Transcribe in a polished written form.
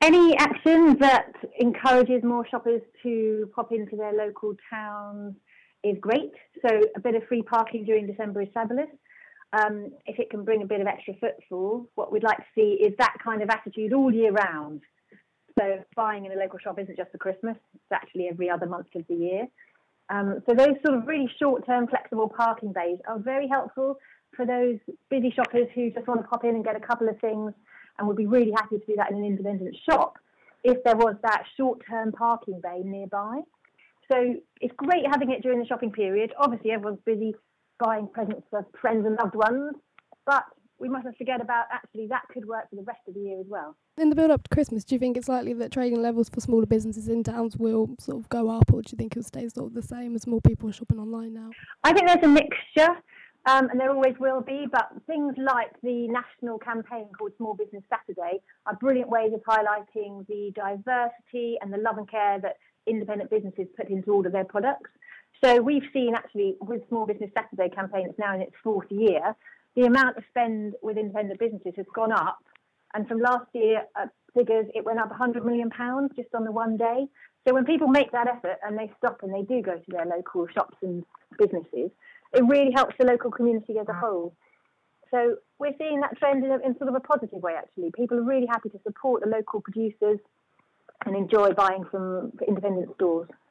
Any action that encourages more shoppers to pop into their local towns is great. So a bit of free parking during December is fabulous. If it can bring a bit of extra footfall, what we'd like to see is that kind of attitude all year round. So buying in a local shop isn't just for Christmas, it's actually every other month of the year. So those sort of really short-term flexible parking bays are very helpful for those busy shoppers who just want to pop in and get a couple of things and would be really happy to do that in an independent shop if there was that short-term parking bay nearby. So it's great having it during the shopping period. Obviously, everyone's busy buying presents for friends and loved ones, but we mustn't forget about actually that could work for the rest of the year as well. In the build-up to Christmas, do you think it's likely that trading levels for smaller businesses in towns will sort of go up, or do you think it'll stay sort of the same as more people are shopping online now? I think there's a mixture, and there always will be, but things like the national campaign called Small Business Saturday are brilliant ways of highlighting the diversity and the love and care that independent businesses put into all of their products. So we've seen actually with Small Business Saturday campaign, it's now in its fourth year, the amount of spend with independent businesses has gone up. And from last year figures, it went up £100 million just on the one day. So when people make that effort and they stop and they do go to their local shops and businesses, it really helps the local community as a whole. So we're seeing that trend in sort of a positive way, actually. People are really happy to support the local producers and enjoy buying from independent stores.